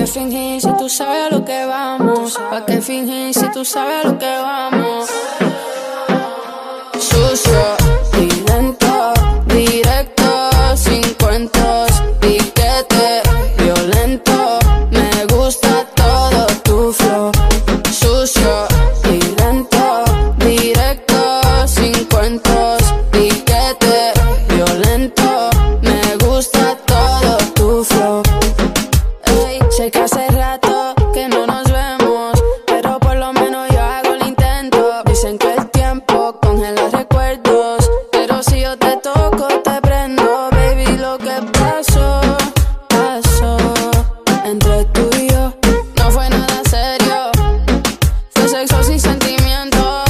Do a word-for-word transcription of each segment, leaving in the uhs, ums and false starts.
fingir si tú sabes a lo que vamos? ¿Pa' qué fingir si tú sabes a lo que vamos? Sucio y lento, directo, sin cuentos, piquete, violento. Me gusta todo tu flow. Sucio y lento, directo, sin cuentos, piquete, violento. Me gusta todo tu flow. Ey, sé que hace rato que no nos vemos, pero por lo menos yo hago el intento. Dicen que el tiempo congela recuerdos, pero si yo te toco te prendo. Baby, lo que pasó, pasó entre tú y yo. No fue nada serio, fue sexo sin sentimiento.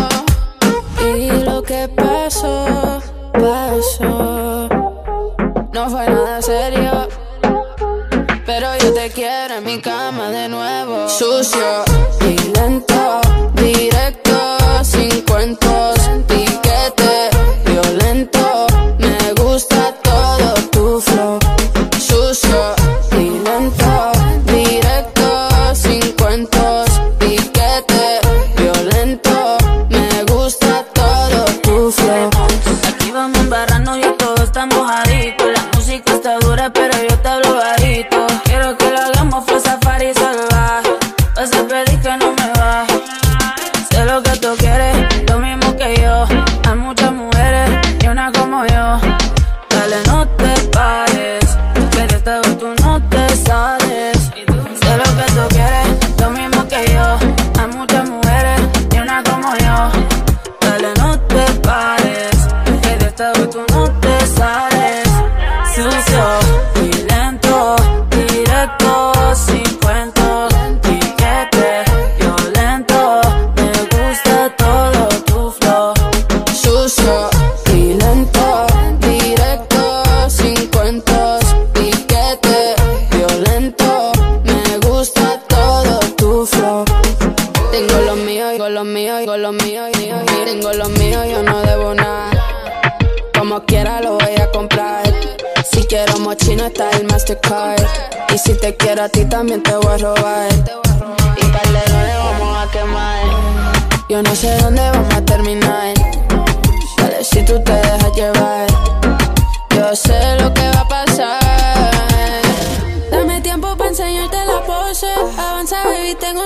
Y lo que pasó, pasó. No fue nada serio, pero yo te quiero en mi cama de nuevo. Sucio y lento, directo, sin cuentos, piquete, violento. Me gusta todo tu flow. Sucio y lento, directo, sin cuentos, piquete, violento. Me gusta todo tu flow. Aquí vamos embarrando y todos estamos mojaditos. La música está dura, pero yo te hablo bajito. Quiero que lo hagamos fue safari salvaje. Vas a pedir que no me baje. Sé lo que tú quieres, lo mismo que yo. Hay muchas mujeres y una como yo. Dale, no te pares, que de esta vez tú no te sales. Sé lo que tú quieres, lo mismo que yo. Hay muchas mujeres y una como yo. Dale, no te pares, que de esta vez tú no te sales. Sucio y lento, directo, sin cuentos, piquete, violento. Me gusta todo tu flow. Sucio y lento, directo, sin cuentos, piquete, violento. Me gusta todo tu flow. Tengo lo mío, tengo lo mío, tengo lo mío, mío, y tengo lo mío, yo no debo nada. Como quiera lo voy a comprar. Si quiero mochino está el Mastercard. Y si te quiero a ti también te voy a robar. Y par de dólares vamos a quemar. Yo no sé dónde vamos a terminar. Dale si tú te dejas llevar. Yo sé lo que va a pasar. Dame tiempo para enseñarte la pose. Avanza baby, tengo